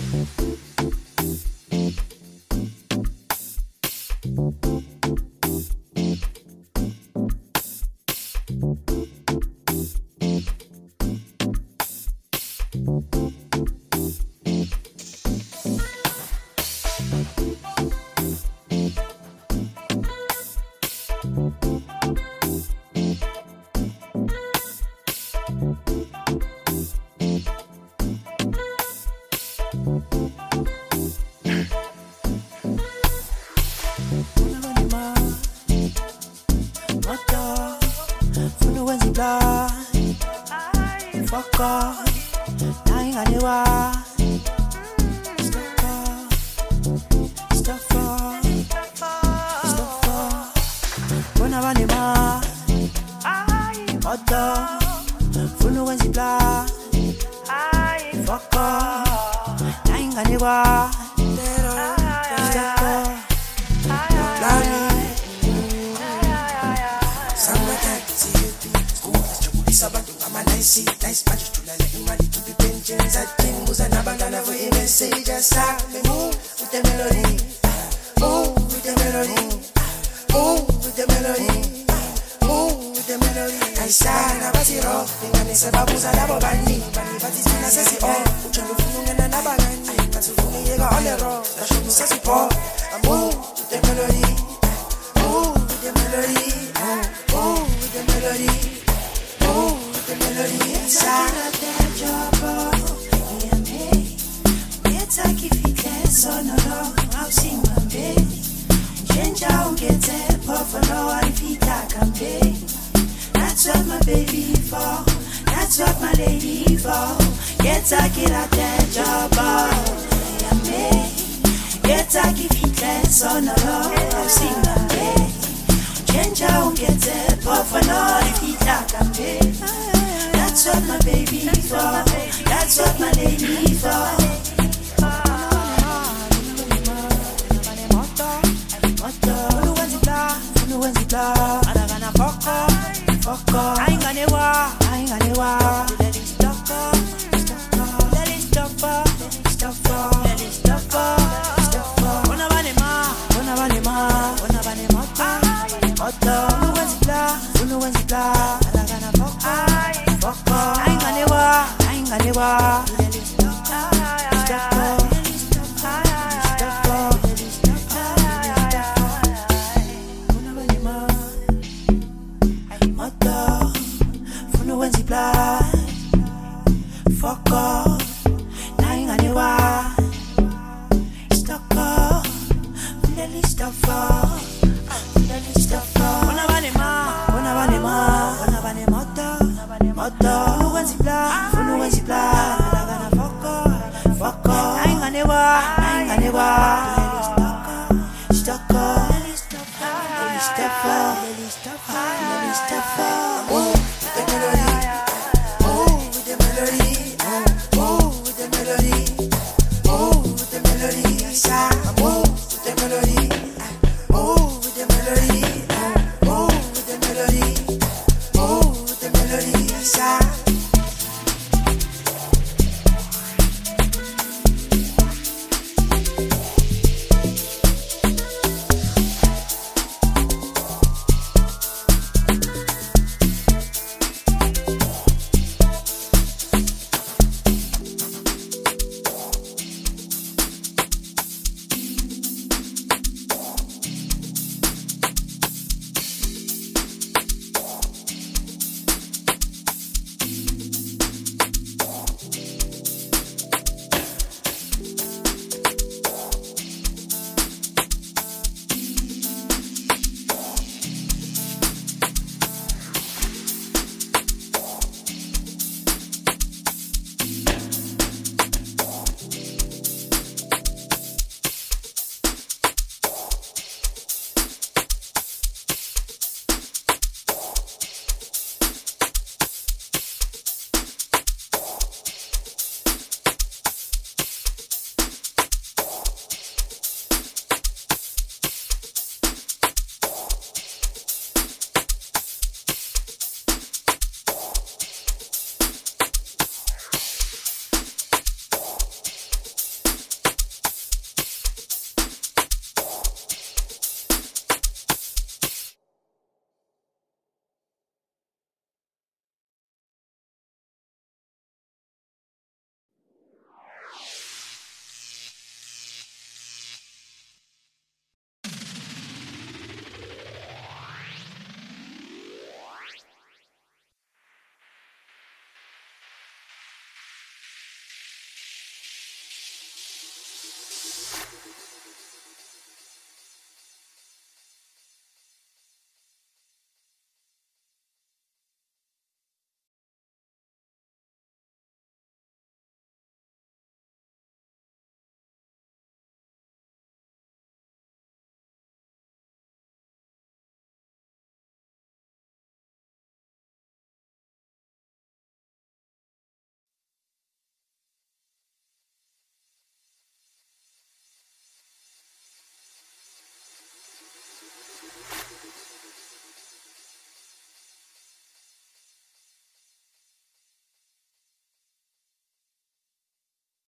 Fuck off, I ain't got it why. Stuff off. When I run him out, full no one's blind. Fuck off, I ain't got it why. Nice magic to like money to be pensions. I think was an abandon for even say just me move with the melody. Move with the melody. Move with the melody. Move with the melody. I stand about it all. Think I miss a babuza labo bani. Bani bati sina sesi all. Uchangu funga na nabagani. Katu funga yega on the road. Dashu sesi all. I move with the melody. Move with the melody. Move with the melody. Move. The melody inside of that job, it's like if it is on the road, I'll sing my baby. Change out, get it, buffalo, if it can pay. That's what my baby for, that's what my lady for. Get a kid at that job, get a if it is on the road, I'll sing my baby. Change out, get it, buffalo, if it can pay. That's what my baby for. That's what my lady for. I ain't gonna walk. I ain't gonna walk. Let it stop. Let it stop. Let it stop. Wanna run ma. Wanna run ma. Wanna run moto. Uno when's blah. I ain't gonna walk. Fuck off, I ain't gonna walk. Stuck up, let it stop off. Wanna run him out, wanna run him moto. Full no one's black. Fuck off, I ain't gonna walk.